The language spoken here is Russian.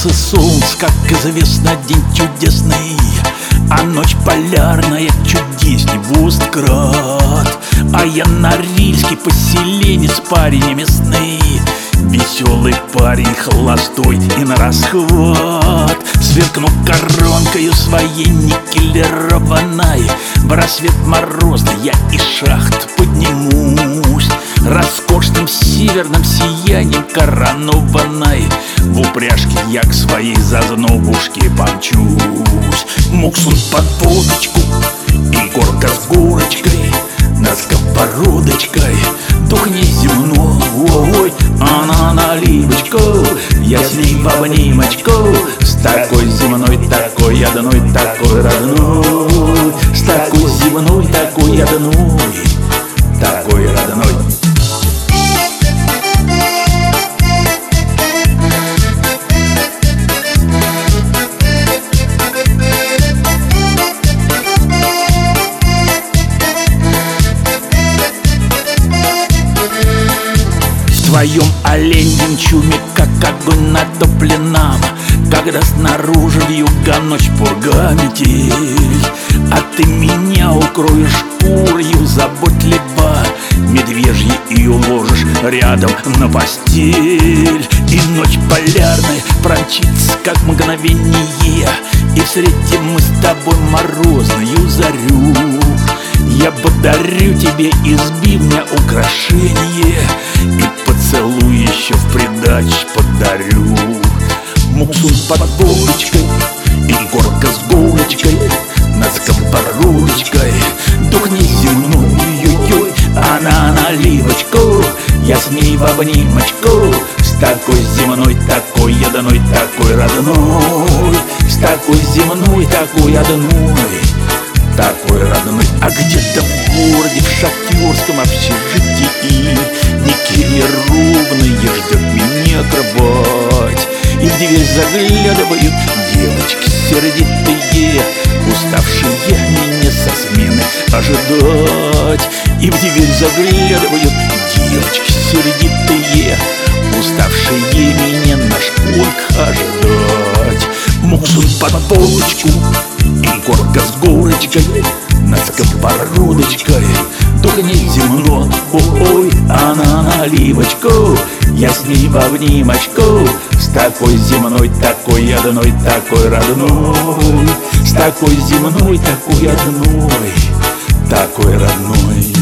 Касается солнце, как известно, день чудесный, а ночь полярная чудесней вусткрат. А я норильский поселенец, парень местный, веселый парень, холостой и на расхват. Сверкну коронкою своей никелированной, в рассвет морозный я из шахт поднимусь, роскошным северным сиянием коронованной. В упряжке я к своей зазнобушке помчусь. Муксун под водочку и горка с горочкой, над сковородочкой дух неземной. Она наливочку, я с ней в обнимочку, с такой земной, такой одной, такой родной, с такой земной, такой одной, такой родной. В твоем оленьем чуме, как огонь натопленном, когда снаружи вьюга ночь пурга метель, а ты меня укроешь шкурою заботливо, медвежьей и уложишь рядом на постель. И ночь полярная промчится, как мгновение, и встретим мы с тобой морозную зарю. Я подарю тебе из бивня украшение, и поцелуй еще в придачу подарю. Муксун под водочкой и горка с горочкой, над сковородочкой дух неземной, ой-ой. Она наливочку, я с ней в обнимочку, с такой земной, такой одной, такой родной, с такой земной, такой одной, такой родной. А где-то в городе, в шахтерском общежитии, никелированные ждет меня кровать. И в дверь заглядывают девочки сердитые, уставшие меня со смены ожидать. И в дверь заглядывают девочки сердитые, уставшие меня на школьках ожидать. Муксун под водочку и горка с горочкой, над сковородочкой дух неземной, ой. Она наливочку, я с ней в обнимочку, с такой земной, такой одной, такой родной, с такой земной, такой одной, такой родной.